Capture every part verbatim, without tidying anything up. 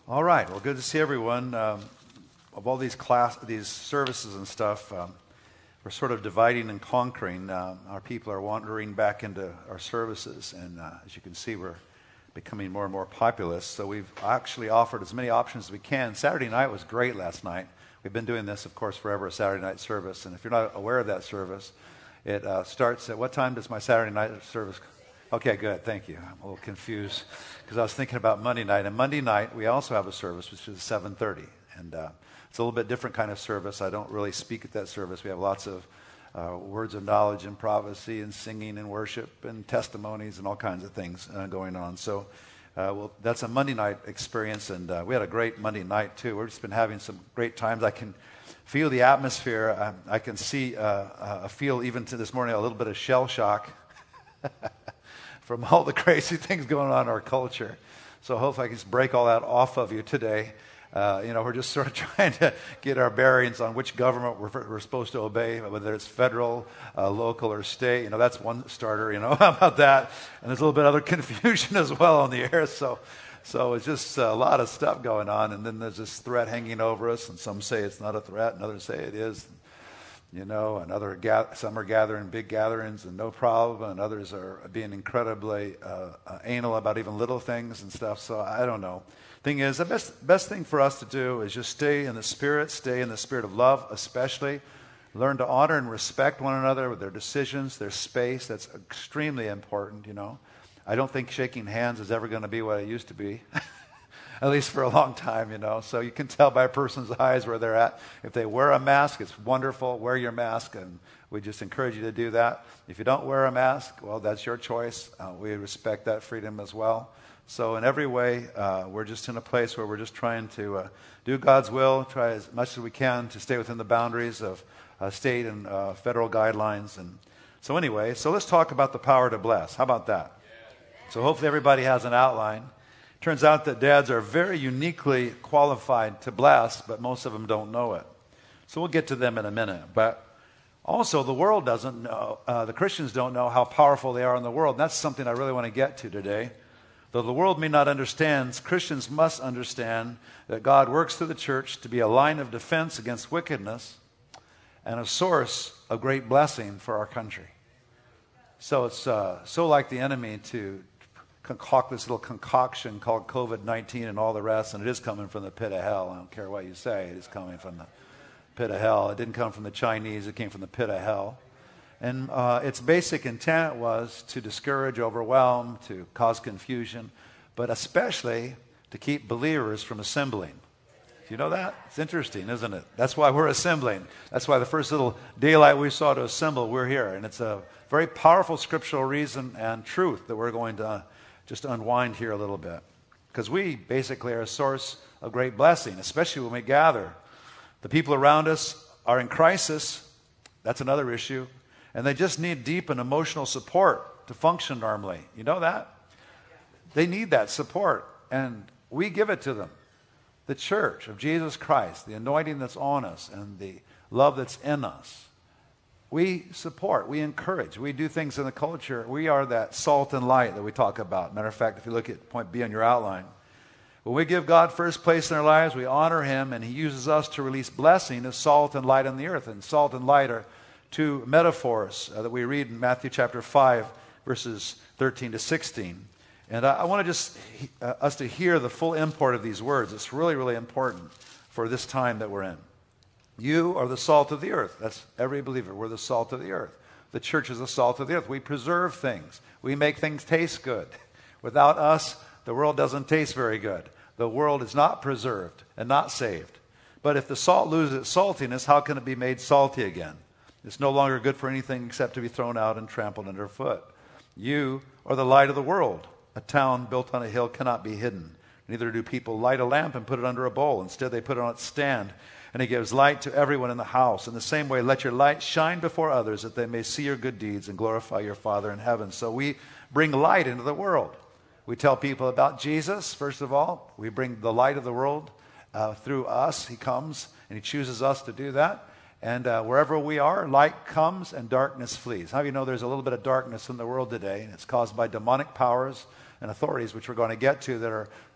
All right. Well, good to see everyone. Um, of all these class, these services and stuff, um, we're sort of dividing and conquering. Um, our people are wandering back into our services, and uh, as you can see, we're becoming more and more populous. So we've actually offered as many options as we can. Saturday night was great last night. We've been doing this, of course, forever, a Saturday night service. And if you're not aware of that service, it uh, starts at what time does my Saturday night service? Okay, good. Thank you. I'm a little confused because I was thinking about Monday night. And Monday night, we also have a service, which is seven thirty. And uh, it's a little bit different kind of service. I don't really speak at that service. We have lots of uh, words of knowledge and prophecy and singing and worship and testimonies and all kinds of things uh, going on. So uh, well, that's a Monday night experience. And uh, we had a great Monday night, too. We've just been having some great times. I can feel the atmosphere. I, I can see, uh, uh, feel even to this morning a little bit of shell shock from all the crazy things going on in our culture. So hopefully I can just break all that off of you today. Uh, you know, we're just sort of trying to get our bearings on which government we're, we're supposed to obey, whether it's federal, uh, local, or state. You know, that's one starter, you know, how about that? And there's a little bit of other confusion as well on the air. So so it's just a lot of stuff going on. And then there's this threat hanging over us. And some say it's not a threat, and others say it is. You know, and other ga- some are gathering big gatherings and no problem, and others are being incredibly uh, uh, anal about even little things and stuff. So I don't know. Thing is, the best best thing for us to do is just stay in the Spirit, stay in the spirit of love, especially. Learn to honor and respect one another with their decisions, their space. That's extremely important, you know. I don't think shaking hands is ever going to be what it used to be. At least for a long time, you know. So you can tell by a person's eyes where they're at. If they wear a mask, it's wonderful. Wear your mask, and we just encourage you to do that. If you don't wear a mask, well, that's your choice. Uh, we respect that freedom as well. So in every way, uh, we're just in a place where we're just trying to uh, do God's will, try as much as we can to stay within the boundaries of uh, state and uh, federal guidelines. And so anyway, so let's talk about the power to bless. How about that? So hopefully everybody has an outline. Turns out that dads are very uniquely qualified to bless, but most of them don't know it. So we'll get to them in a minute. But also the world doesn't know, uh, the Christians don't know how powerful they are in the world. And that's something I really want to get to today. Though the world may not understand, Christians must understand that God works through the church to be a line of defense against wickedness and a source of great blessing for our country. So it's uh, so like the enemy to concoct this little concoction called covid nineteen and all the rest, and it is coming from the pit of hell. I don't care what you say, it is coming from the pit of hell. It didn't come from the Chinese, it came from the pit of hell. And uh, its basic intent was to discourage, overwhelm, to cause confusion, but especially to keep believers from assembling. Do you know that? It's interesting, isn't it? That's why we're assembling. That's why the first little daylight we saw to assemble, we're here. And it's a very powerful scriptural reason and truth that we're going to just unwind here a little bit. Because we basically are a source of great blessing, especially when we gather. The people around us are in crisis. That's another issue. And they just need deep and emotional support to function normally. You know that? They need that support. And we give it to them. The church of Jesus Christ, the anointing that's on us and the love that's in us. We support, we encourage, we do things in the culture. We are that salt and light that we talk about. Matter of fact, if you look at point B on your outline, when we give God first place in our lives, we honor Him, and He uses us to release blessing as salt and light on the earth. And salt and light are two metaphors uh, that we read in Matthew chapter five, verses thirteen to sixteen. And I, I want to just uh, us to hear the full import of these words. It's really, really important for this time that we're in. You are the salt of the earth. That's every believer. We're the salt of the earth. The church is the salt of the earth. We preserve things. We make things taste good. Without us, the world doesn't taste very good. The world is not preserved and not saved. But if the salt loses its saltiness, how can it be made salty again? It's no longer good for anything except to be thrown out and trampled underfoot. You are the light of the world. A town built on a hill cannot be hidden. Neither do people light a lamp and put it under a bowl. Instead, they put it on its stand, and it gives light to everyone in the house. In the same way, let your light shine before others, that they may see your good deeds and glorify your Father in heaven. So we bring light into the world. We tell people about Jesus, first of all. We bring the light of the world uh, through us. He comes, and He chooses us to do that. And uh, wherever we are, light comes and darkness flees. How do you know there's a little bit of darkness in the world today? And it's caused by demonic powers and authorities, which we're going to get to, that are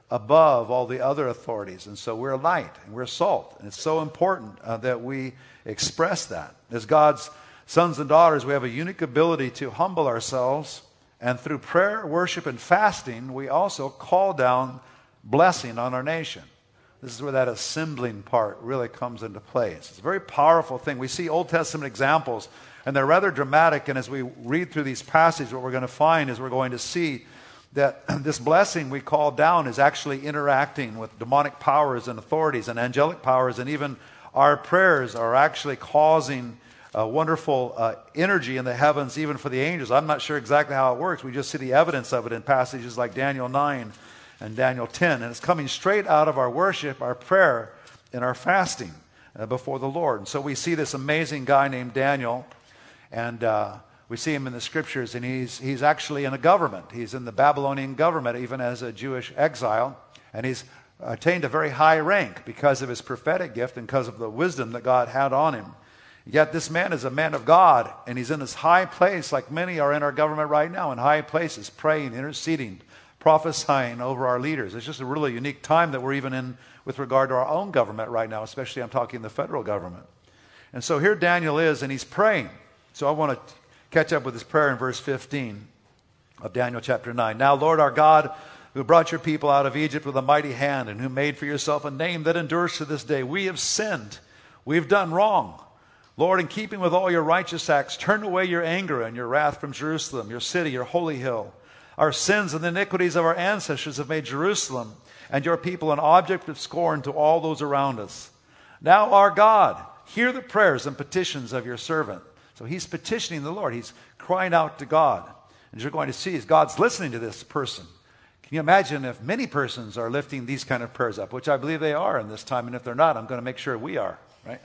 above all the other authorities. And so we're light and we're salt. And it's so important uh, that we express that. As God's sons and daughters, we have a unique ability to humble ourselves. And through prayer, worship, and fasting, we also call down blessing on our nation. This is where that assembling part really comes into play. It's a very powerful thing. We see Old Testament examples, and they're rather dramatic. And as we read through these passages, what we're going to find is we're going to see that this blessing we call down is actually interacting with demonic powers and authorities and angelic powers, and even our prayers are actually causing a wonderful uh, energy in the heavens, even for the angels. I'm not sure exactly how it works. We just see the evidence of it in passages like Daniel nine and Daniel ten. And it's coming straight out of our worship, our prayer, and our fasting uh, before the Lord. And so we see this amazing guy named Daniel, and uh, we see him in the scriptures, and he's, he's actually in a government. He's in the Babylonian government, even as a Jewish exile, and he's attained a very high rank because of his prophetic gift and because of the wisdom that God had on him. Yet this man is a man of God, and he's in this high place like many are in our government right now, in high places, praying, interceding, prophesying over our leaders. It's just a really unique time that we're even in with regard to our own government right now, especially I'm talking the federal government. And so here Daniel is, and he's praying. So I want to catch up with his prayer in verse fifteen of Daniel chapter nine. Now, Lord our God, who brought your people out of Egypt with a mighty hand, and who made for yourself a name that endures to this day, we have sinned. We've done wrong. Lord, in keeping with all your righteous acts, turn away your anger and your wrath from Jerusalem, your city, your holy hill. Our sins and the iniquities of our ancestors have made Jerusalem and your people an object of scorn to all those around us. Now, our God, hear the prayers and petitions of your servant. So he's petitioning the Lord. He's crying out to God. And you're going to see, as God's listening to this person. Can you imagine if many persons are lifting these kind of prayers up, which I believe they are in this time, and if they're not, I'm going to make sure we are, right?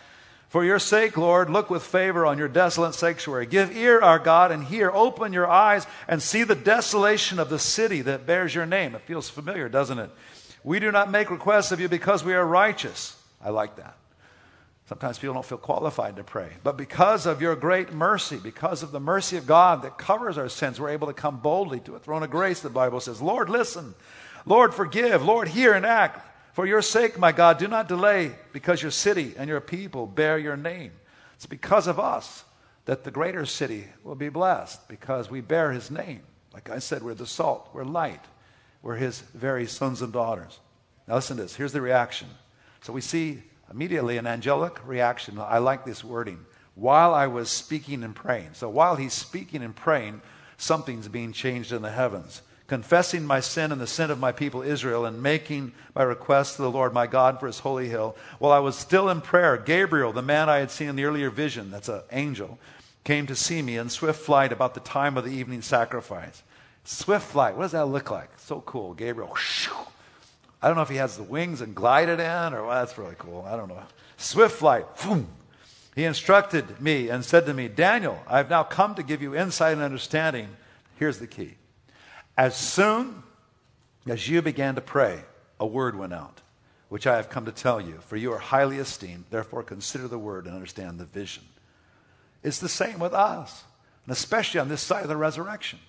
For your sake, Lord, look with favor on your desolate sanctuary. Give ear, our God, and hear. Open your eyes and see the desolation of the city that bears your name. It feels familiar, doesn't it? We do not make requests of you because we are righteous. I like that. Sometimes people don't feel qualified to pray. But because of your great mercy, because of the mercy of God that covers our sins, we're able to come boldly to a throne of grace, the Bible says. Lord, listen. Lord, forgive. Lord, hear and act. For your sake, my God, do not delay, because your city and your people bear your name. It's because of us that the greater city will be blessed, because we bear his name. Like I said, we're the salt, we're light, we're his very sons and daughters. Now listen to this. Here's the reaction. So we see immediately an angelic reaction. I like this wording. While I was speaking and praying. So while he's speaking and praying, something's being changed in the heavens. Confessing my sin and the sin of my people Israel, and making my request to the Lord my God for his holy hill. While I was still in prayer, Gabriel, the man I had seen in the earlier vision, that's an angel, came to see me in swift flight about the time of the evening sacrifice. Swift flight, what does that look like? So cool. Gabriel, I don't know if he has the wings and glided in, or well, that's really cool. I don't know. Swift flight. Boom. He instructed me and said to me, Daniel, I have now come to give you insight and understanding. Here's the key. As soon as you began to pray, a word went out, which I have come to tell you, for you are highly esteemed. Therefore, consider the word and understand the vision. It's the same with us, and especially on this side of the resurrection.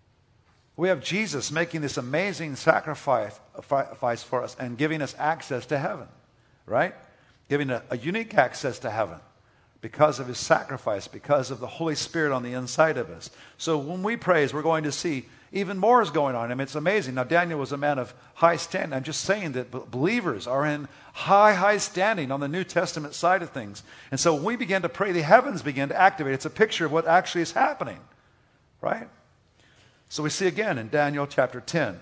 We have Jesus making this amazing sacrifice for us and giving us access to heaven, right? Giving a, a unique access to heaven because of his sacrifice, because of the Holy Spirit on the inside of us. So when we praise, we're going to see even more is going on. I mean, it's amazing. Now, Daniel was a man of high standing. I'm just saying that believers are in high, high standing on the New Testament side of things. And so when we begin to pray, the heavens begin to activate. It's a picture of what actually is happening, right? So we see again in Daniel chapter ten.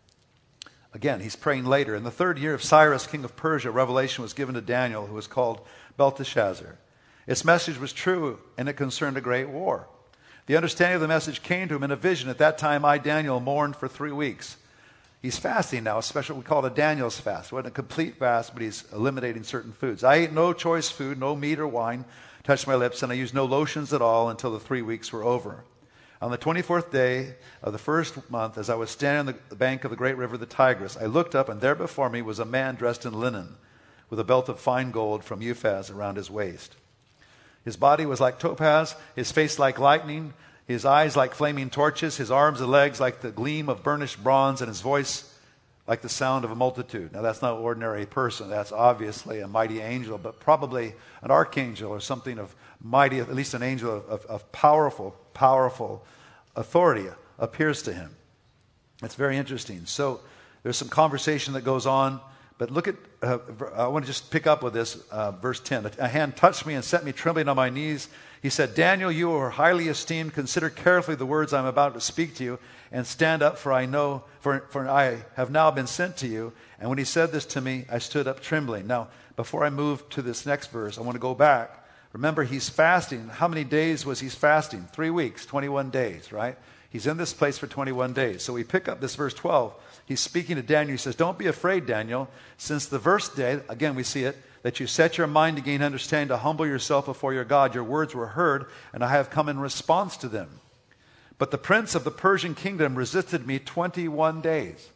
Again, he's praying later. In the third year of Cyrus, king of Persia, revelation was given to Daniel, who was called Belteshazzar. Its message was true, and it concerned a great war. The understanding of the message came to him in a vision. At that time, I, Daniel, mourned for three weeks. He's fasting now, especially we call it a Daniel's fast. It wasn't a complete fast, but he's eliminating certain foods. I ate no choice food, no meat or wine touched my lips, and I used no lotions at all until the three weeks were over. On the twenty-fourth day of the first month, as I was standing on the bank of the great river, the Tigris, I looked up, and there before me was a man dressed in linen, with a belt of fine gold from Uphaz around his waist. His body was like topaz, his face like lightning, his eyes like flaming torches, his arms and legs like the gleam of burnished bronze, and his voice like the sound of a multitude. Now, that's not an ordinary person. That's obviously a mighty angel, but probably an archangel or something of mighty, at least an angel of, of, of powerful, powerful authority appears to him. It's very interesting. So there's some conversation that goes on, but look at, uh, I want to just pick up with this, uh, verse ten. A hand touched me and set me trembling on my knees. He said, Daniel, you are highly esteemed. Consider carefully the words I'm about to speak to you, and stand up, for I know, for, for I have now been sent to you. And when he said this to me, I stood up trembling. Now, before I move to this next verse, I want to go back. Remember, he's fasting. How many days was he fasting? Three weeks, twenty-one days, right? He's in this place for twenty-one days. So we pick up this verse twelve. He's speaking to Daniel. He says, don't be afraid, Daniel. Since the first day, again we see it, that you set your mind to gain understanding, to humble yourself before your God. Your words were heard, and I have come in response to them. But the prince of the Persian kingdom resisted me twenty-one days.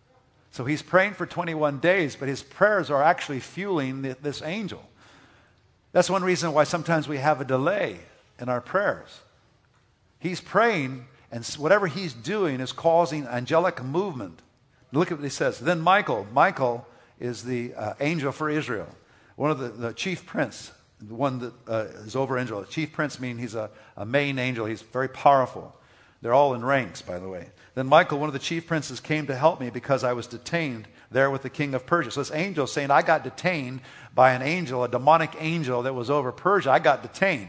So he's praying for twenty-one days, but his prayers are actually fueling this angel. That's one reason why sometimes we have a delay in our prayers. He's praying, and whatever he's doing is causing angelic movement. Look at what he says. Then Michael, Michael is the uh, angel for Israel. One of the, the chief prince, the one that uh, is over Israel. The chief prince means he's a, a main angel. He's very powerful. They're all in ranks, by the way. Then Michael, one of the chief princes, came to help me because I was detained there with the king of Persia. So this angel is saying, I got detained by an angel, a demonic angel that was over Persia. I got detained.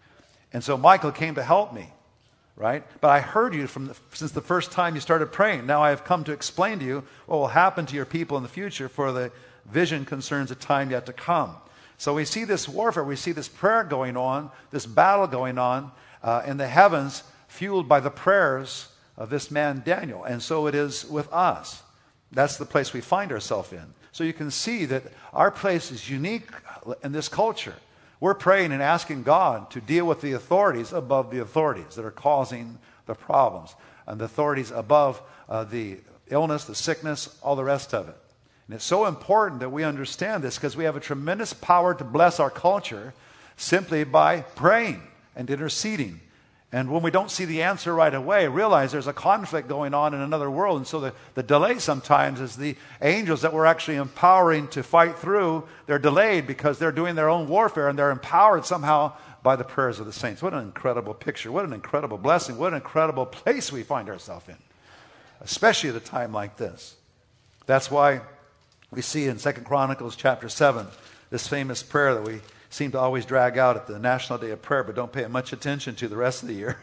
And so Michael came to help me, right? But I heard you from the, since the first time you started praying. Now I have come to explain to you what will happen to your people in the future, for the vision concerns a time yet to come. So we see this warfare. We see this prayer going on, this battle going on uh, in the heavens, fueled by the prayers of this man Daniel. And so it is with us. That's the place we find ourselves in. So you can see that our place is unique in this culture. We're praying and asking God to deal with the authorities above the authorities that are causing the problems, and the authorities above uh, the illness, the sickness, all the rest of it. And it's so important that we understand this, because we have a tremendous power to bless our culture simply by praying and interceding. And when we don't see the answer right away, realize there's a conflict going on in another world. And so the, the delay sometimes is the angels that we're actually empowering to fight through, they're delayed because they're doing their own warfare, and they're empowered somehow by the prayers of the saints. What an incredible picture. What an incredible blessing. What an incredible place we find ourselves in, especially at a time like this. That's why we see in Second Chronicles chapter seven, this famous prayer that we seem to always drag out at the National Day of Prayer, but don't pay much attention to the rest of the year.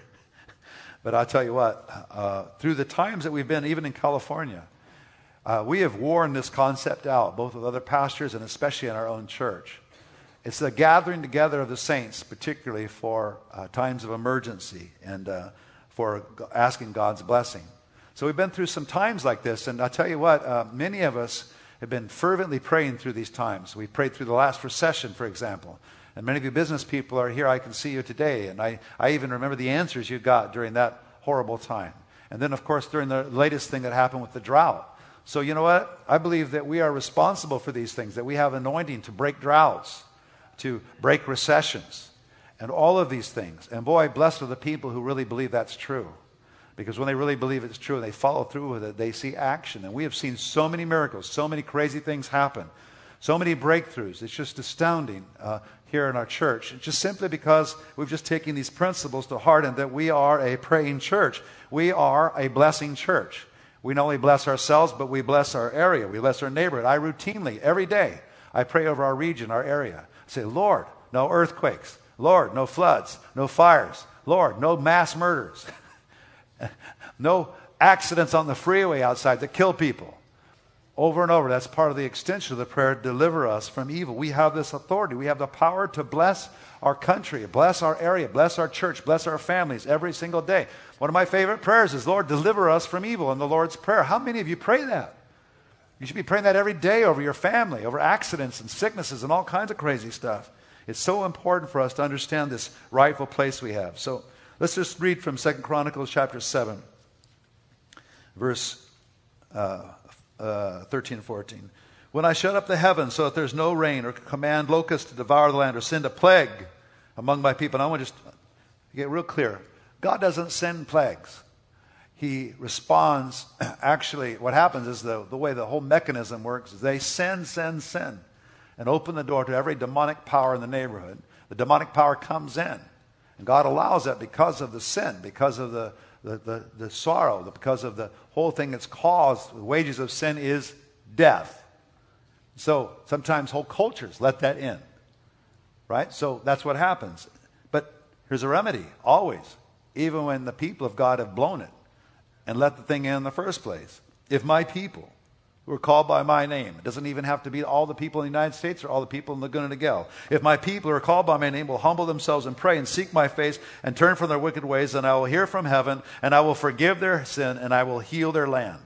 But I'll tell you what, uh, through the times that we've been, even in California, uh, we have worn this concept out, both with other pastors and especially in our own church. It's the gathering together of the saints, particularly for uh, times of emergency and uh, for asking God's blessing. So we've been through some times like this, and I'll tell you what, uh, many of us have been fervently praying through these times. We prayed through the last recession, for example. And many of you business people are here. I can see you today. And I, I even remember the answers you got during that horrible time. And then, of course, during the latest thing that happened with the drought. So you know what? I believe that we are responsible for these things, that we have anointing to break droughts, to break recessions, and all of these things. And boy, blessed are the people who really believe that's true. Because when they really believe it's true and they follow through with it, they see action. And we have seen so many miracles, so many crazy things happen, so many breakthroughs. It's just astounding uh, here in our church. It's just simply because we've just taken these principles to heart, and that we are a praying church. We are a blessing church. We not only bless ourselves, but we bless our area. We bless our neighborhood. I routinely, every day, I pray over our region, our area. I say, Lord, no earthquakes. Lord, no floods, no fires. Lord, no mass murders. No accidents on the freeway outside that kill people. Over and over. That's part of the extension of the prayer, deliver us from evil. We have this authority. We have the power to bless our country, bless our area, bless our church, bless our families every single day. One of my favorite prayers is, Lord, deliver us from evil, in the Lord's Prayer. How many of you pray that? You should be praying that every day over your family, over accidents and sicknesses and all kinds of crazy stuff. It's so important for us to understand this rightful place we have. So let's just read from Second Chronicles chapter seven, verse uh, uh, thirteen and fourteen. When I shut up the heavens so that there's no rain, or command locusts to devour the land, or send a plague among my people. And I want to just get real clear. God doesn't send plagues. he responds, actually, what happens is the, the way the whole mechanism works is they send, send, send, and open the door to every demonic power in the neighborhood. The demonic power comes in. And God allows that because of the sin, because of the, the, the, the sorrow, because of the whole thing that's caused. The wages of sin is death. So sometimes whole cultures let that in. Right? So that's what happens. But here's a remedy, always. Even when the people of God have blown it and let the thing in in the first place. If my people who are called by my name, it doesn't even have to be all the people in the United States or all the people in Laguna Niguel. If my people who are called by my name will humble themselves and pray and seek my face and turn from their wicked ways, then I will hear from heaven and I will forgive their sin and I will heal their land.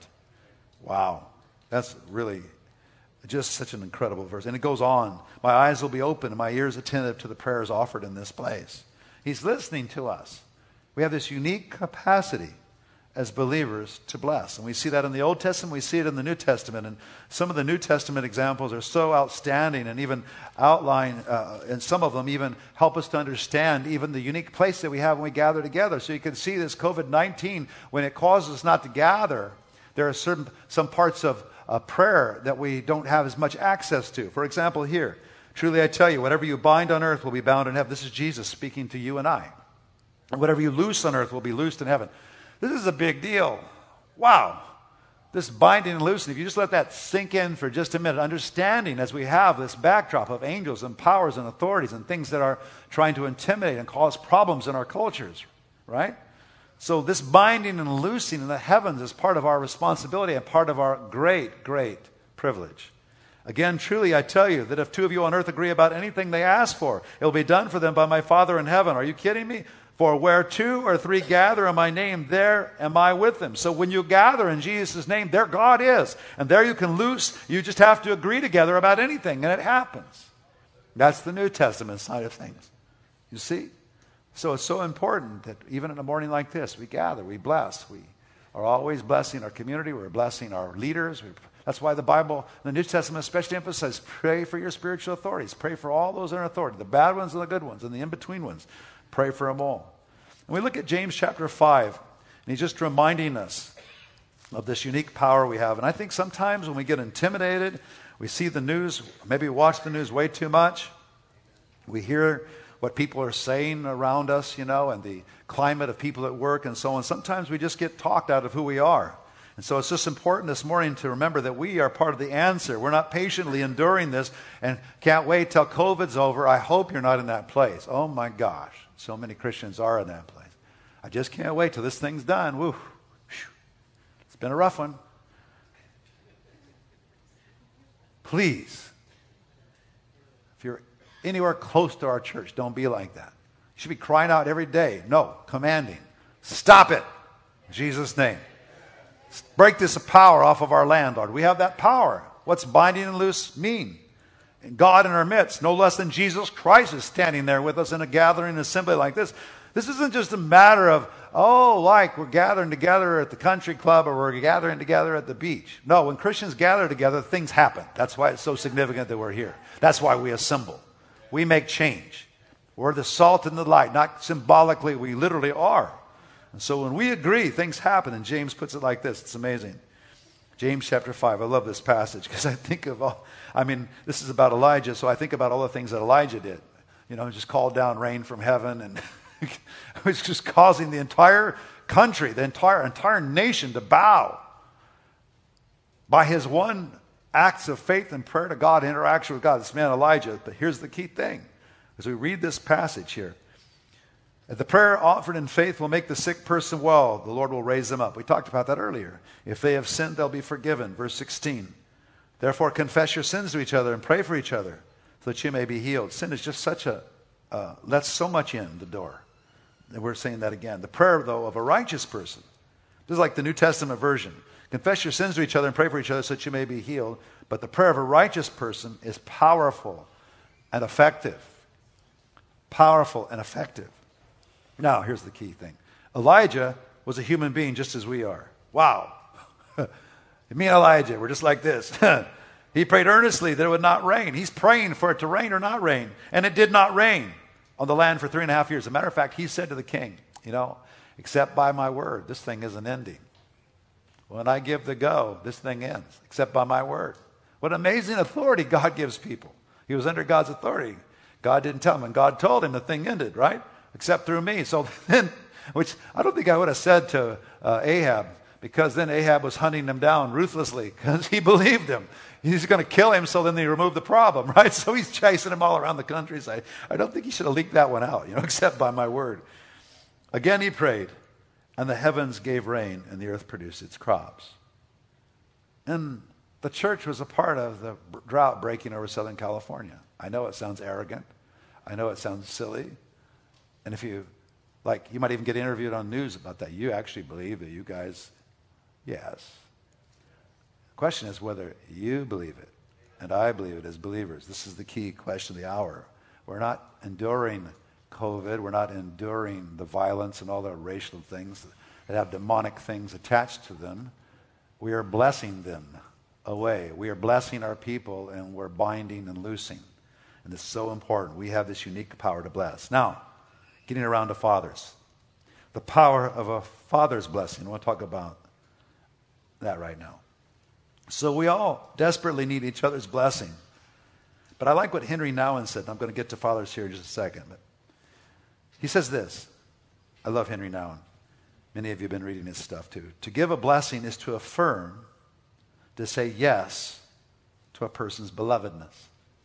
Wow. That's really just such an incredible verse. And it goes on. My eyes will be open and my ears attentive to the prayers offered in this place. He's listening to us. We have this unique capacity as believers to bless. And we see that in the Old Testament, we see it in the New Testament. And some of the New Testament examples are so outstanding and even outline, uh, and some of them even help us to understand even the unique place that we have when we gather together. So you can see this covid nineteen, when it causes us not to gather, there are certain some parts of uh, prayer that we don't have as much access to. For example, here, truly I tell you, whatever you bind on earth will be bound in heaven. This is Jesus speaking to you and I. And whatever you loose on earth will be loosed in heaven. This is a big deal. Wow. This binding and loosing, if you just let that sink in for just a minute, understanding as we have this backdrop of angels and powers and authorities and things that are trying to intimidate and cause problems in our cultures, right? So this binding and loosing in the heavens is part of our responsibility and part of our great, great privilege. Again, truly I tell you that if two of you on earth agree about anything they ask for, it will be done for them by my Father in heaven. Are you kidding me? For where two or three gather in my name, there am I with them. So when you gather in Jesus' name, there God is. And there you can loose. You just have to agree together about anything, and it happens. That's the New Testament side of things. You see? So it's so important that even in a morning like this, we gather, we bless. We are always blessing our community. We're blessing our leaders. We, that's why the Bible, the New Testament especially emphasizes, pray for your spiritual authorities. Pray for all those in authority, the bad ones and the good ones, and the in-between ones. Pray for them all. And we look at James chapter five, and he's just reminding us of this unique power we have. And I think sometimes when we get intimidated, we see the news, maybe we watch the news way too much. We hear what people are saying around us, you know, and the climate of people at work and so on. Sometimes we just get talked out of who we are. And so it's just important this morning to remember that we are part of the answer. We're not patiently enduring this and can't wait till COVID's over. I hope you're not in that place. Oh my gosh. So many Christians are in that place. I just can't wait till this thing's done. Woo. It's been a rough one. Please, if you're anywhere close to our church, don't be like that. You should be crying out every day. No, commanding. Stop it. In Jesus' name. Break this power off of our land, Lord. We have that power. What's binding and loose mean? God in our midst, no less than Jesus Christ is standing there with us in a gathering, assembly like this. This isn't just a matter of, oh, like we're gathering together at the country club or we're gathering together at the beach. No, when Christians gather together, things happen. That's why it's so significant that we're here. That's why we assemble. We make change. We're the salt and the light. Not symbolically, we literally are. And so when we agree, things happen. And James puts it like this. It's amazing. James chapter five. I love this passage because I think of all, I mean, this is about Elijah, so I think about all the things that Elijah did. You know, just called down rain from heaven and it was just causing the entire country, the entire entire nation to bow by his one acts of faith and prayer to God, interaction with God. This man Elijah. But here's the key thing. As we read this passage here, the prayer offered in faith will make the sick person well. The Lord will raise them up. We talked about that earlier. If they have sinned, they'll be forgiven. Verse sixteen. Therefore, confess your sins to each other and pray for each other so that you may be healed. Sin is just such a, uh, lets so much in the door. And we're saying that again. The prayer, though, of a righteous person. This is like the New Testament version. Confess your sins to each other and pray for each other so that you may be healed. But the prayer of a righteous person is powerful and effective. Powerful and effective. Now, here's the key thing. Elijah was a human being just as we are. Wow. Me and Elijah, we're just like this. He prayed earnestly that it would not rain. He's praying for it to rain or not rain. And it did not rain on the land for three and a half years. As a matter of fact, he said to the king, you know, except by my word, this thing isn't ending. When I give the go, this thing ends, except by my word. What amazing authority God gives people. He was under God's authority. God didn't tell him, and God told him the thing ended, right? Except through me. So then, which I don't think I would have said to uh, Ahab, because then Ahab was hunting him down ruthlessly because he believed him. He's going to kill him, so then they remove the problem, right? So he's chasing him all around the countryside. I don't think he should have leaked that one out, you know, except by my word. Again he prayed, and the heavens gave rain, and the earth produced its crops. And the church was a part of the drought breaking over Southern California. I know it sounds arrogant. I know it sounds silly. And if you, like, you might even get interviewed on news about that. You actually believe that you guys, yes. The question is whether you believe it and I believe it as believers. This is the key question of the hour. We're not enduring COVID. We're not enduring the violence and all the racial things that have demonic things attached to them. We are blessing them away. We are blessing our people, and we're binding and loosing. And it's so important. We have this unique power to bless. Now, getting around to fathers. The power of a father's blessing. I want to talk about that right now. So we all desperately need each other's blessing. But I like what Henry Nouwen said, and I'm going to get to fathers here in just a second. But he says this. I love Henry Nouwen. Many of you have been reading his stuff too. To give a blessing is to affirm, to say yes to a person's belovedness.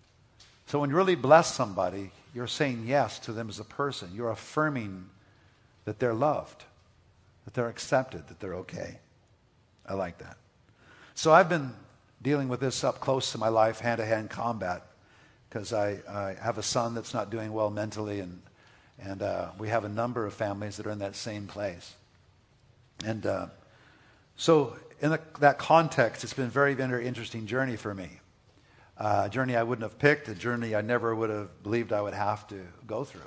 So when you really bless somebody, you're saying yes to them as a person. You're affirming that they're loved, that they're accepted, that they're okay. I like that. So I've been dealing with this up close to my life, hand-to-hand combat, because I, I have a son that's not doing well mentally, and, and uh, we have a number of families that are in that same place. And uh, so in the, that context, it's been a very, very interesting journey for me. Uh, a journey I wouldn't have picked, a journey I never would have believed I would have to go through.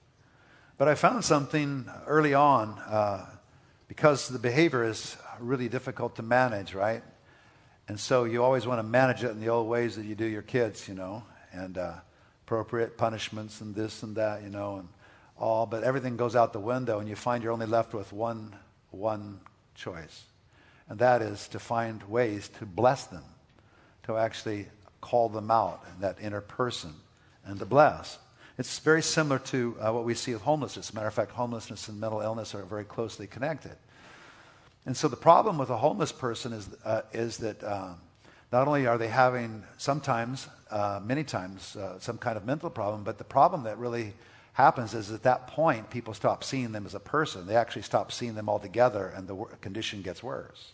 But I found something early on, uh, because the behavior is really difficult to manage, right? And so you always want to manage it in the old ways that you do your kids, you know, and uh, appropriate punishments and this and that, you know, and all. But everything goes out the window, and you find you're only left with one, one choice. And that is to find ways to bless them, to actually call them out in that inner person and to bless. It's very similar to uh, what we see with homelessness. As a matter of fact, homelessness and mental illness are very closely connected. And so the problem with a homeless person is, uh, is that um, not only are they having sometimes, uh, many times, uh, some kind of mental problem, but the problem that really happens is at that point, people stop seeing them as a person. They actually stop seeing them altogether, and the w- condition gets worse.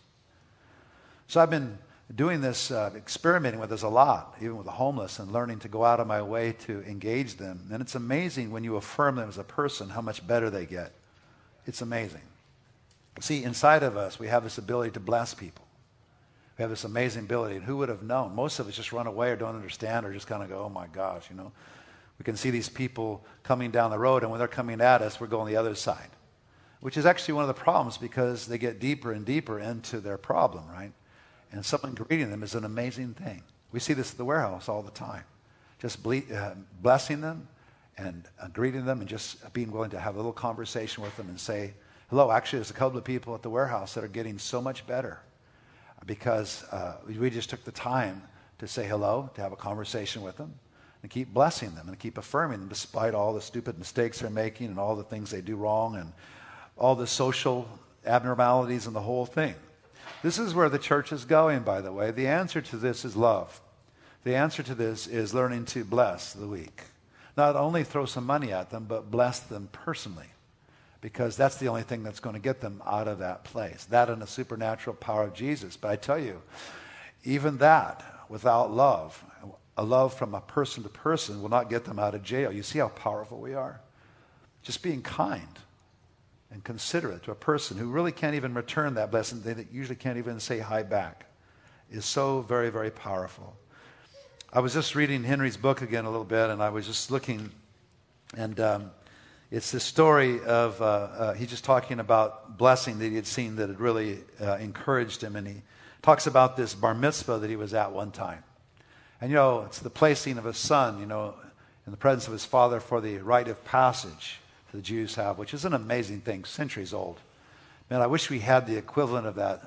So I've been doing this, uh, experimenting with this a lot, even with the homeless, and learning to go out of my way to engage them. And it's amazing when you affirm them as a person, how much better they get. It's amazing. See, inside of us, we have this ability to bless people. We have this amazing ability. And who would have known? Most of us just run away or don't understand or just kind of go, oh my gosh, you know. We can see these people coming down the road, and when they're coming at us, we're going the other side, which is actually one of the problems because they get deeper and deeper into their problem, right? And someone greeting them is an amazing thing. We see this at the warehouse all the time. Just ble- uh, blessing them and uh, greeting them and just being willing to have a little conversation with them and say, hello. Actually, there's a couple of people at the warehouse that are getting so much better because uh, we just took the time to say hello, to have a conversation with them, and keep blessing them and keep affirming them despite all the stupid mistakes they're making and all the things they do wrong and all the social abnormalities and the whole thing. This is where the church is going, by the way. The answer to this is love. The answer to this is learning to bless the weak. Not only throw some money at them, but bless them personally. Because that's the only thing that's going to get them out of that place. That and the supernatural power of Jesus. But I tell you, even that, without love, a love from a person to person will not get them out of jail. You see how powerful we are? Just being kind and considerate to a person who really can't even return that blessing, they usually can't even say hi back, is so very, very powerful. I was just reading Henry's book again a little bit, and I was just looking, and um, it's this story of, uh, uh, he's just talking about blessing that he had seen that had really uh, encouraged him, and he talks about this bar mitzvah that he was at one time. And, you know, it's the placing of a son, you know, in the presence of his father for the rite of passage the Jews have, which is an amazing thing, centuries old. Man, I wish we had the equivalent of that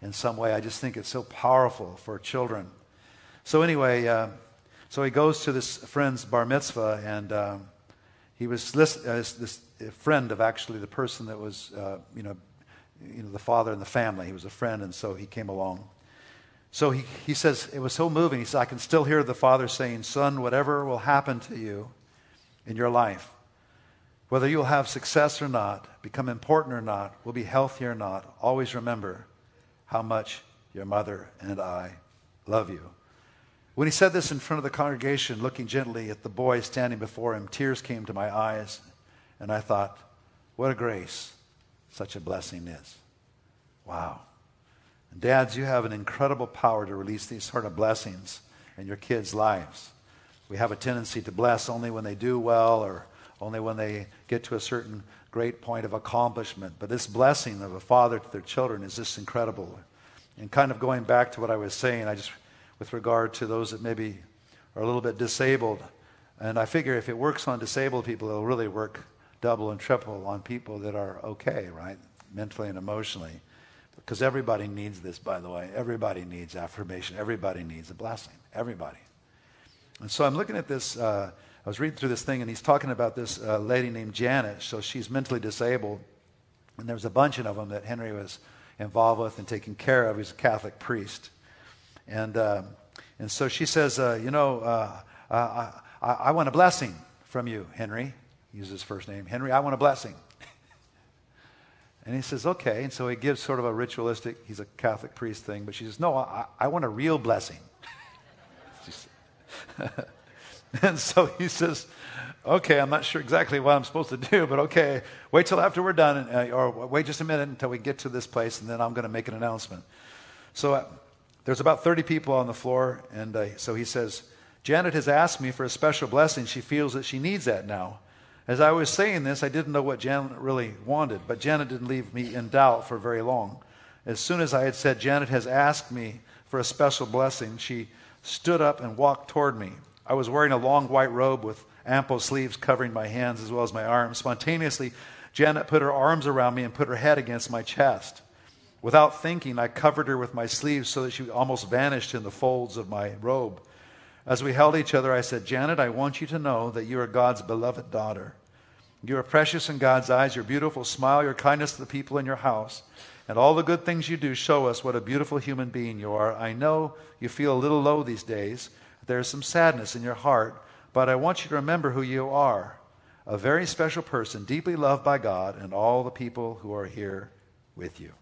in some way. I just think it's so powerful for children. So anyway, uh, so he goes to this friend's bar mitzvah, and um, he was list- uh, this friend of actually the person that was, uh, you know, you know, the father in the family. He was a friend, and so he came along. So he, he says, it was so moving. He said, I can still hear the father saying, son, whatever will happen to you in your life, whether you'll have success or not, become important or not, will be healthy or not, always remember how much your mother and I love you. When he said this in front of the congregation, looking gently at the boy standing before him, tears came to my eyes, and I thought, what a grace such a blessing is. Wow. And dads, you have an incredible power to release these sort of blessings in your kids' lives. We have a tendency to bless only when they do well or only when they get to a certain great point of accomplishment. But this blessing of a father to their children is just incredible. And kind of going back to what I was saying, I just, with regard to those that maybe are a little bit disabled, and I figure if it works on disabled people, it'll really work double and triple on people that are okay, right? Mentally and emotionally. Because everybody needs this, by the way. Everybody needs affirmation. Everybody needs a blessing. Everybody. And so I'm looking at this, uh, I was reading through this thing, and he's talking about this uh, lady named Janet. So she's mentally disabled. And there was a bunch of them that Henry was involved with and taking care of. He's a Catholic priest. And uh, and so she says, uh, you know, uh, I, I, I want a blessing from you, Henry. He uses his first name. Henry, I want a blessing. And he says, okay. And so he gives sort of a ritualistic, he's a Catholic priest thing. But she says, no, I, I want a real blessing. And so he says, okay, I'm not sure exactly what I'm supposed to do, but okay, wait till after we're done, and, uh, or wait just a minute until we get to this place, and then I'm going to make an announcement. So uh, there's about thirty people on the floor, and uh, so he says, Janet has asked me for a special blessing. She feels that she needs that now. As I was saying this, I didn't know what Janet really wanted, but Janet didn't leave me in doubt for very long. As soon as I had said, Janet has asked me for a special blessing, she stood up and walked toward me. I was wearing a long white robe with ample sleeves covering my hands as well as my arms. Spontaneously, Janet put her arms around me and put her head against my chest. Without thinking, I covered her with my sleeves so that she almost vanished in the folds of my robe. As we held each other, I said, Janet, I want you to know that you are God's beloved daughter. You are precious in God's eyes. Your beautiful smile, your kindness to the people in your house, and all the good things you do show us what a beautiful human being you are. I know you feel a little low these days. There is some sadness in your heart, but I want you to remember who you are. A very special person, deeply loved by God and all the people who are here with you.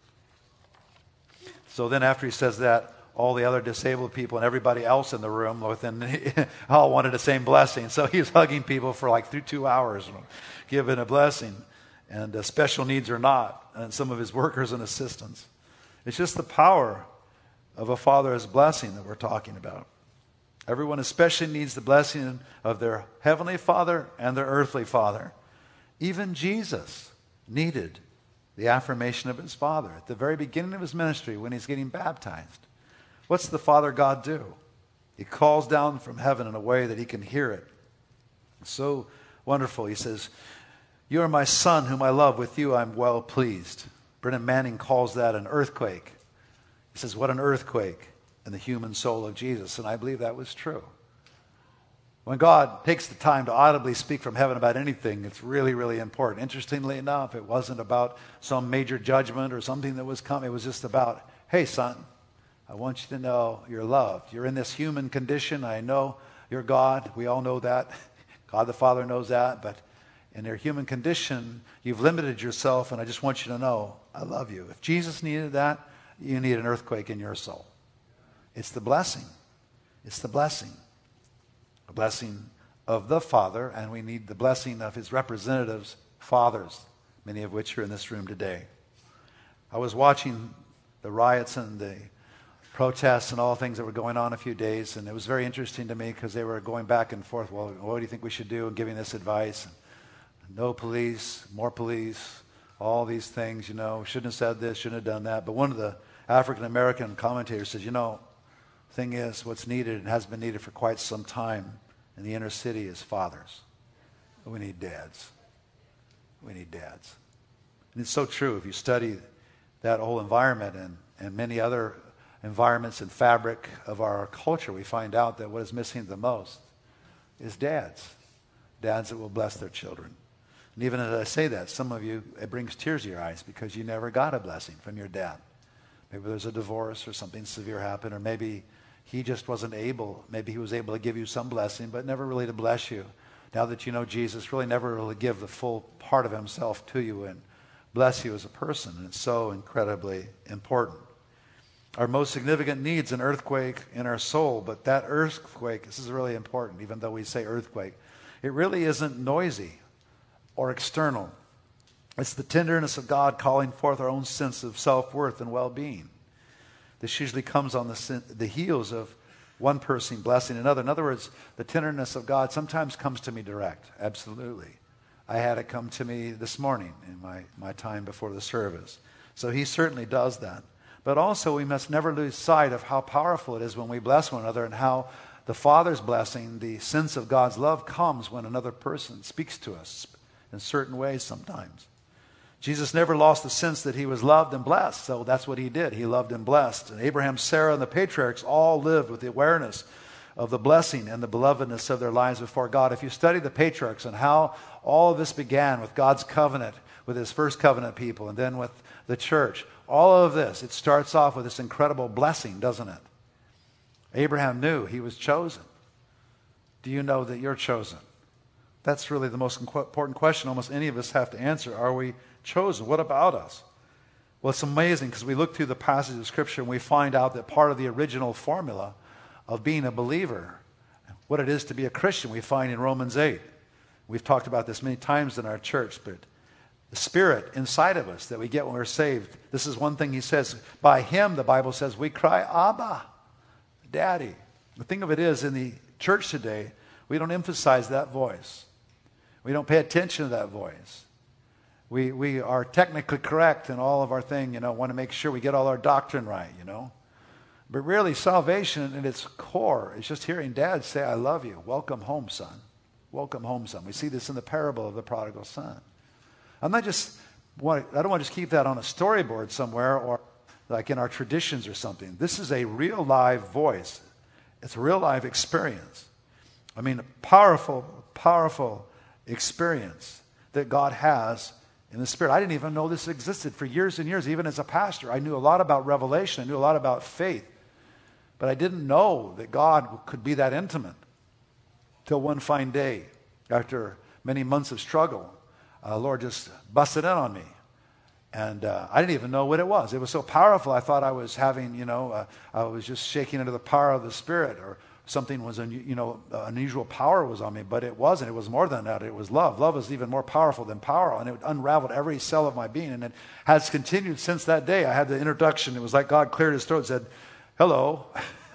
So then after he says that, all the other disabled people and everybody else in the room within all wanted the same blessing. So he was hugging people for like through two hours, giving a blessing, and uh, special needs or not, and some of his workers and assistants. It's just the power of a father's blessing that we're talking about. Everyone especially needs the blessing of their heavenly father and their earthly father. Even Jesus needed the affirmation of his father at the very beginning of his ministry when he's getting baptized. What's the Father God do? He calls down from heaven in a way that he can hear it. It's so wonderful. He says, you are my son whom I love. With you I'm well pleased. Brennan Manning calls that an earthquake. He says, what an earthquake in the human soul of Jesus. And I believe that was true. When God takes the time to audibly speak from heaven about anything, it's really, really important. Interestingly enough, it wasn't about some major judgment or something that was coming. It was just about, hey, son, I want you to know you're loved. You're in this human condition. I know you're God. We all know that. God the Father knows that. But in your human condition, you've limited yourself, and I just want you to know I love you. If Jesus needed that, you need an earthquake in your soul. It's the blessing. It's the blessing. A blessing of the Father, and we need the blessing of his representatives, fathers, many of which are in this room today. I was watching the riots and the protests and all things that were going on a few days, and it was very interesting to me because they were going back and forth. Well, what do you think we should do? And giving this advice. No police, more police, all these things, you know, shouldn't have said this, shouldn't have done that. But one of the African-American commentators says, you know, the thing is, what's needed and has been needed for quite some time in the inner city is fathers. We need dads. We need dads. And it's so true. If you study that whole environment and and many other environments and fabric of our culture, we find out that what is missing the most is dads. Dads that will bless their children. And even as I say that, some of you, it brings tears to your eyes because you never got a blessing from your dad. Maybe there's a divorce or something severe happened, or maybe he just wasn't able. Maybe he was able to give you some blessing, but never really to bless you. Now that you know Jesus, really never really give the full part of himself to you and bless you as a person. And it's so incredibly important. Our most significant needs an earthquake in our soul, but that earthquake, this is really important, even though we say earthquake, it really isn't noisy or external. It's the tenderness of God calling forth our own sense of self-worth and well-being. This usually comes on the, the heels of one person blessing another. In other words, the tenderness of God sometimes comes to me direct. Absolutely. I had it come to me this morning in my, my time before the service. So he certainly does that. But also we must never lose sight of how powerful it is when we bless one another, and how the Father's blessing, the sense of God's love, comes when another person speaks to us in certain ways sometimes. Jesus never lost the sense that he was loved and blessed, so that's what he did. He loved and blessed. And Abraham, Sarah, and the patriarchs all lived with the awareness of the blessing and the belovedness of their lives before God. If you study the patriarchs and how all of this began with God's covenant, with his first covenant people, and then with the church, all of this, it starts off with this incredible blessing, doesn't it? Abraham knew he was chosen. Do you know that you're chosen? That's really the most important question almost any of us have to answer. Are we chosen? What about us? Well, it's amazing because we look through the passage of Scripture and we find out that part of the original formula of being a believer, what it is to be a Christian, we find in Romans eight. We've talked about this many times in our church, but the Spirit inside of us that we get when we're saved, this is one thing he says. By him, the Bible says, we cry, Abba, Daddy. The thing of it is, in the church today, we don't emphasize that voice. We don't pay attention to that voice. We we are technically correct in all of our thing, you know, want to make sure we get all our doctrine right, you know. But really, salvation at its core is just hearing Dad say, I love you. Welcome home, son. Welcome home, son. We see this in the parable of the prodigal son. I'm not just, I don't want to just keep that on a storyboard somewhere or like in our traditions or something. This is a real live voice. It's a real live experience. I mean, a powerful, powerful experience that God has in the Spirit. I didn't even know this existed for years and years. Even as a pastor, I knew a lot about revelation. I knew a lot about faith. But I didn't know that God could be that intimate till one fine day, after many months of struggle, uh, Lord just busted in on me. And uh, I didn't even know what it was. It was so powerful, I thought I was having, you know, uh, I was just shaking under the power of the Spirit, or something was, un- you know, unusual power was on me, but it wasn't. It was more than that. It was love. Love is even more powerful than power, and it unraveled every cell of my being, and it has continued since that day. I had the introduction. It was like God cleared his throat and said, hello.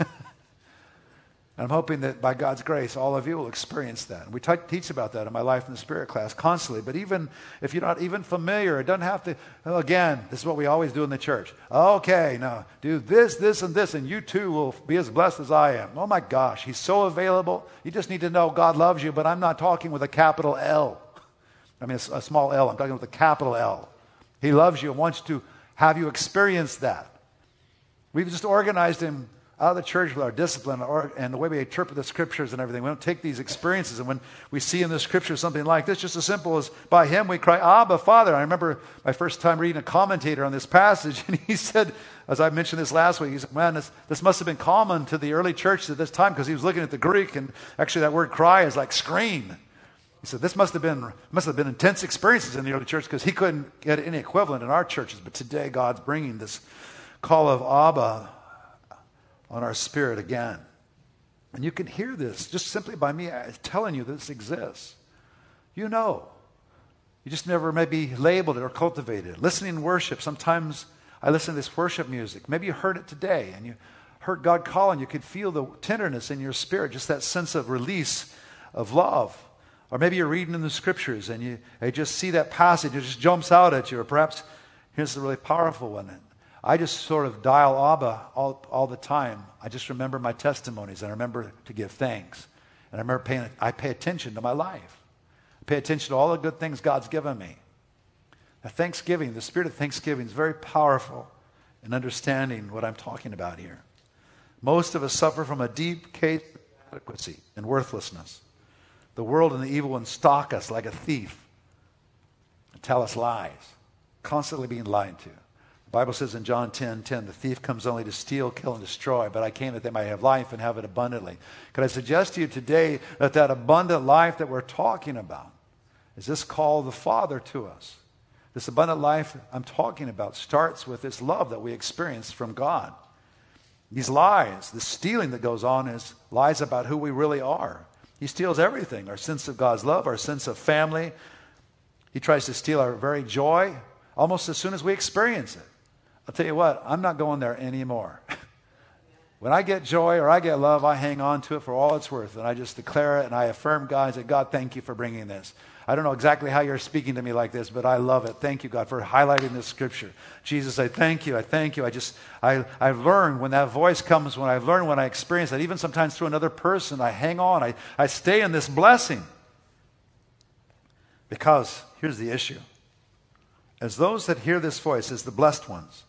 And I'm hoping that by God's grace, all of you will experience that. And we t- teach about that in my Life in the Spirit class constantly. But even if you're not even familiar, it doesn't have to, well, again, this is what we always do in the church. Okay, now do this, this, and this, and you too will be as blessed as I am. Oh my gosh, he's so available. You just need to know God loves you, but I'm not talking with a capital L. I mean, a, a small L. I'm talking with a capital L. He loves you and wants to have you experience that. We've just organized him out of the church with our discipline or, and the way we interpret the Scriptures and everything. We don't take these experiences, and when we see in the Scriptures something like this, just as simple as by him we cry, Abba, Father. I remember my first time reading a commentator on this passage, and he said, as I mentioned this last week, he said, man, this, this must have been common to the early church at this time, because he was looking at the Greek, and actually that word cry is like scream. He said, this must have been must have been intense experiences in the early church, because he couldn't get any equivalent in our churches. But today God's bringing this call of Abba on our spirit again. And you can hear this just simply by me telling you this exists. You know. You just never maybe labeled it or cultivated it. Listening to worship. Sometimes I listen to this worship music. Maybe you heard it today and you heard God calling. You could feel the tenderness in your spirit, just that sense of release of love. Or maybe you're reading in the Scriptures and you, you just see that passage. It just jumps out at you. Or perhaps here's the really powerful one. I just sort of dial Abba all, all the time. I just remember my testimonies, and I remember to give thanks. And I remember paying, I pay attention to my life. I pay attention to all the good things God's given me. Now, Thanksgiving, the spirit of Thanksgiving is very powerful in understanding what I'm talking about here. Most of us suffer from a deep case of inadequacy and worthlessness. The world and the evil one stalk us like a thief and tell us lies, constantly being lied to. The Bible says in John ten ten, the thief comes only to steal, kill, and destroy, but I came that they might have life and have it abundantly. Could I suggest to you today that that abundant life that we're talking about is this call of the Father to us? This abundant life I'm talking about starts with this love that we experience from God. These lies, the stealing that goes on is lies about who we really are. He steals everything, our sense of God's love, our sense of family. He tries to steal our very joy almost as soon as we experience it. I'll tell you what, I'm not going there anymore. When I get joy or I get love, I hang on to it for all it's worth. And I just declare it and I affirm God and say, God, thank you for bringing this. I don't know exactly how you're speaking to me like this, but I love it. Thank you, God, for highlighting this scripture. Jesus, I thank you. I thank you. I just, I, I've learned when that voice comes, when I've learned when I experience that, even sometimes through another person, I hang on. I, I stay in this blessing. Because here's the issue. As those that hear this voice, as the blessed ones,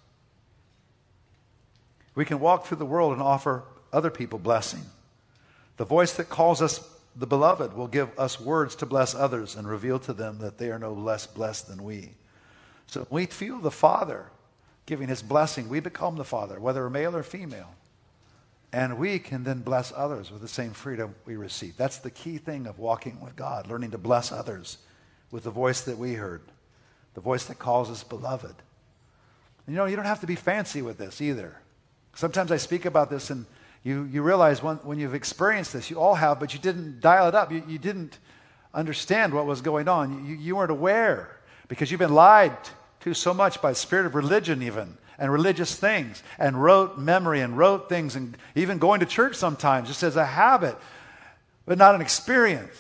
we can walk through the world and offer other people blessing. The voice that calls us the beloved will give us words to bless others and reveal to them that they are no less blessed than we. So when we feel the Father giving his blessing, we become the Father, whether male or female. And we can then bless others with the same freedom we receive. That's the key thing of walking with God, learning to bless others with the voice that we heard, the voice that calls us beloved. And you know, you don't have to be fancy with this either. Sometimes I speak about this and you, you realize when, when you've experienced this, you all have, but you didn't dial it up. You, you didn't understand what was going on. You, you weren't aware because you've been lied to so much by the spirit of religion even, and religious things, and rote memory and rote things, and even going to church sometimes just as a habit, but not an experience.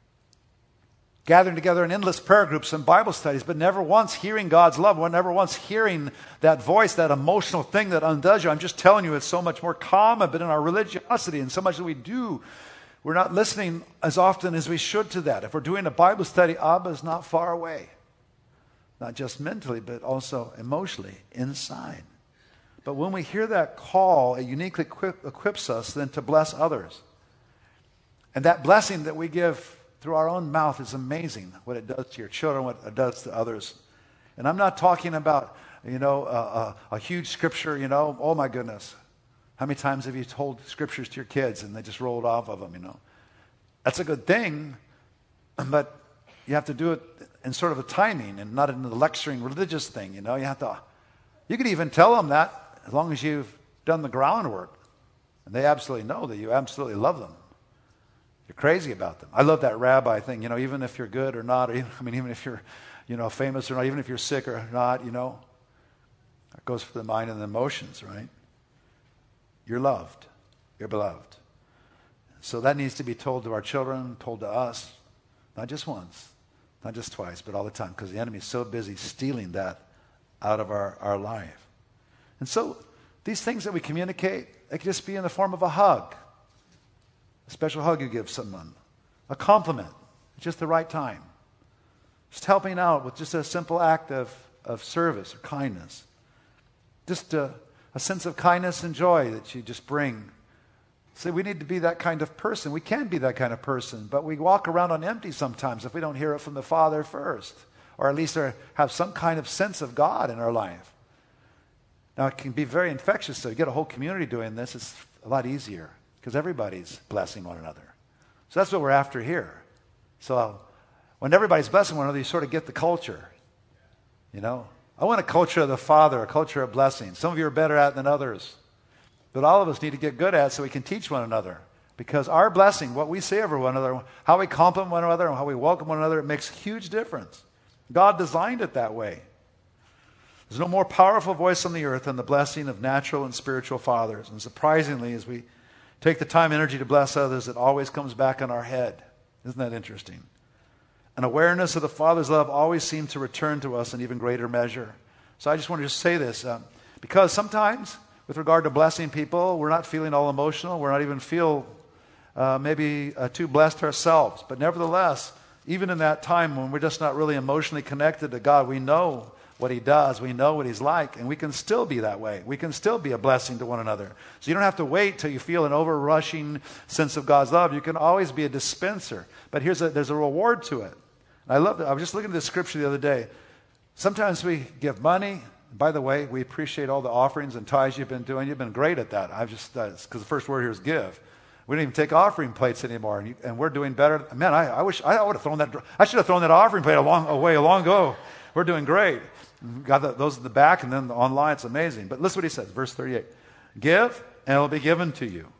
Gathering together in endless prayer groups and Bible studies, but never once hearing God's love, never once hearing that voice, that emotional thing that undoes you. I'm just telling you, it's so much more common, but in our religiosity and so much that we do, we're not listening as often as we should to that. If we're doing a Bible study, Abba is not far away. Not just mentally, but also emotionally, inside. But when we hear that call, it uniquely equip, equips us then to bless others. And that blessing that we give through our own mouth is amazing, what it does to your children, what it does to others. And I'm not talking about, you know, a, a, a huge scripture, you know, oh my goodness. How many times have you told scriptures to your kids and they just rolled off of them, you know? That's a good thing, but you have to do it in sort of a timing and not in the lecturing religious thing, you know. You have to, you could even tell them that as long as you've done the groundwork. And they absolutely know that you absolutely love them. You're crazy about them. I love that rabbi thing, you know, even if you're good or not, or even, I mean, even if you're, you know, famous or not, even if you're sick or not, you know, that goes for the mind and the emotions, right? You're loved. You're beloved. So that needs to be told to our children, told to us, not just once, not just twice, but all the time, because the enemy is so busy stealing that out of our, our life. And so these things that we communicate, they can just be in the form of a hug. A special hug you give someone. A compliment at just the right time. Just helping out with just a simple act of, of service or kindness. Just a, a sense of kindness and joy that you just bring. See, we need to be that kind of person. We can be that kind of person, but we walk around on empty sometimes if we don't hear it from the Father first. Or at least have some kind of sense of God in our life. Now, it can be very infectious, so you get a whole community doing this, it's a lot easier. Because everybody's blessing one another. So that's what we're after here. So when everybody's blessing one another, you sort of get the culture. You know? I want a culture of the Father, a culture of blessing. Some of you are better at it than others. But all of us need to get good at it so we can teach one another. Because our blessing, what we say over one another, how we compliment one another, and how we welcome one another, it makes a huge difference. God designed it that way. There's no more powerful voice on the earth than the blessing of natural and spiritual fathers. And surprisingly, as we take the time and energy to bless others, it always comes back on our head. Isn't that interesting? An awareness of the Father's love always seems to return to us in even greater measure. So I just want to just say this, um, because sometimes with regard to blessing people, we're not feeling all emotional. We're not even feel uh, maybe uh, too blessed ourselves. But nevertheless, even in that time when we're just not really emotionally connected to God, we know what he does. We know what he's like, and we can still be that way. We can still be a blessing to one another. So you don't have to wait till you feel an overrushing sense of God's love. You can always be a dispenser. But here's a, there's a reward to it. I love that. I was just looking at this scripture the other day. Sometimes we give money. By the way, we appreciate all the offerings and tithes you've been doing. You've been great at that. I've just, because uh, the first word here is give. We don't even take offering plates anymore, and, you, and we're doing better. Man, I, I wish I would have thrown that. I should have thrown that offering plate a long away a long ago. We're doing great. Got the, those in the back, and then the online. It's amazing. But listen what he says, verse thirty-eight: "Give, and it will be given to you."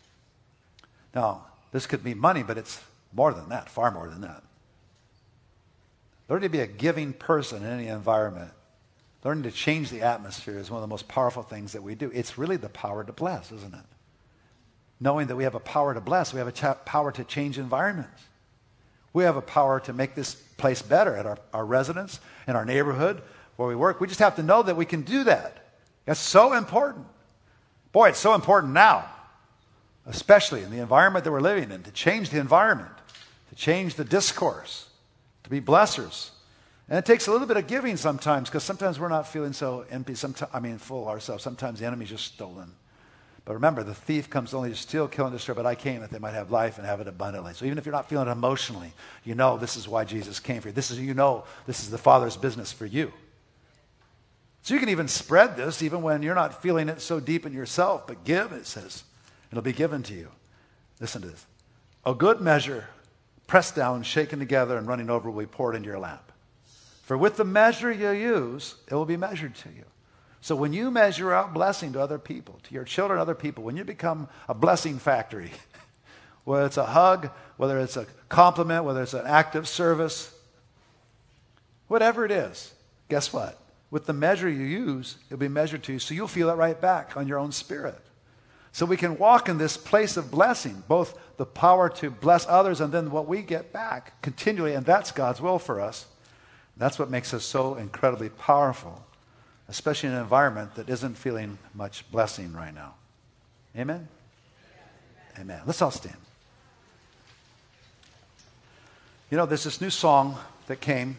Now, this could mean money, but it's more than that, far more than that. Learning to be a giving person in any environment, learning to change the atmosphere is one of the most powerful things that we do. It's really the power to bless, isn't it? Knowing that we have a power to bless, we have a cha- power to change environments. We have a power to make this place better at our, our residence, in our neighborhood, where we work. We just have to know that we can do that. That's so important. Boy, it's so important now, especially in the environment that we're living in, to change the environment, to change the discourse, to be blessers. And it takes a little bit of giving sometimes, because sometimes we're not feeling so empty, sometimes, I mean full ourselves. Sometimes the enemy's just stolen. But remember, the thief comes only to steal, kill, and destroy, but I came that they might have life and have it abundantly. So even if you're not feeling it emotionally, you know this is why Jesus came for you. This is, you know this is the Father's business for you. So you can even spread this even when you're not feeling it so deep in yourself. But give, it says, it'll be given to you. Listen to this. A good measure, pressed down, shaken together, and running over will be poured into your lap. For with the measure you use, it will be measured to you. So when you measure out blessing to other people, to your children, other people, when you become a blessing factory, whether it's a hug, whether it's a compliment, whether it's an act of service, whatever it is, guess what? With the measure you use, it'll be measured to you, so you'll feel it right back on your own spirit. So we can walk in this place of blessing, both the power to bless others and then what we get back continually, and that's God's will for us. That's what makes us so incredibly powerful, especially in an environment that isn't feeling much blessing right now. Amen? Amen. Let's all stand. You know, there's this new song that came.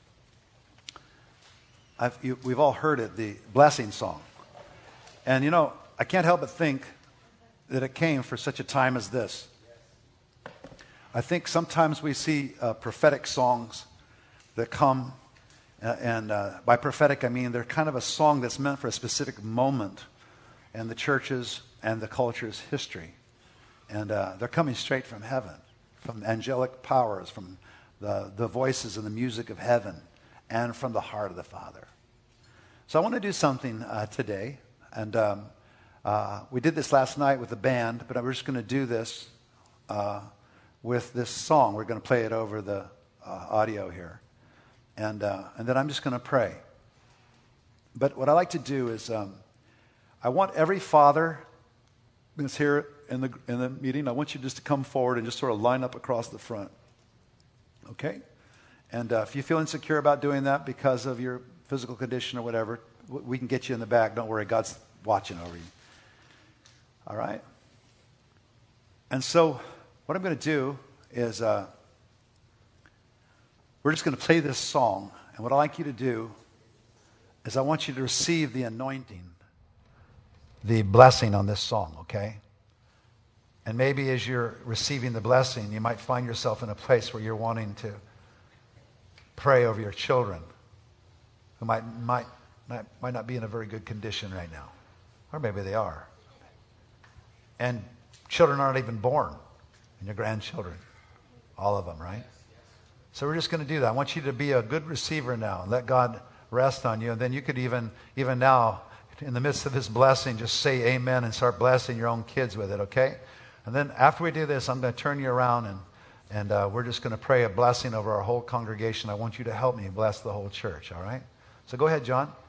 I've, you, we've all heard it, the blessing song. And you know, I can't help but think that it came for such a time as this. I think sometimes we see uh, prophetic songs that come, uh, and uh, by prophetic I mean they're kind of a song that's meant for a specific moment in the church's and the culture's history. And uh, they're coming straight from heaven, from angelic powers, from the, the voices and the music of heaven, and from the heart of the Father. So I want to do something uh, today, and um, uh, we did this last night with the band, but we're just going to do this uh, with this song. We're going to play it over the uh, audio here. And, uh, and then I'm just going to pray. But what I like to do is um, I want every father that's here in the, in the meeting, I want you just to come forward and just sort of line up across the front. Okay? And uh, if you feel insecure about doing that because of your physical condition or whatever, we can get you in the back. Don't worry, God's watching over you. All right? And so what I'm going to do is uh, we're just going to play this song. And what I'd like you to do is I want you to receive the anointing, the blessing on this song, okay? And maybe as you're receiving the blessing, you might find yourself in a place where you're wanting to pray over your children who might, might, might, might not be in a very good condition right now. Or maybe they are. And children aren't even born, and your grandchildren. All of them, right? So we're just going to do that. I want you to be a good receiver now and let God rest on you. And then you could even, even now, in the midst of His blessing, just say amen and start blessing your own kids with it, okay? And then after we do this, I'm going to turn you around and, and uh, we're just going to pray a blessing over our whole congregation. I want you to help me bless the whole church, all right? So go ahead, John.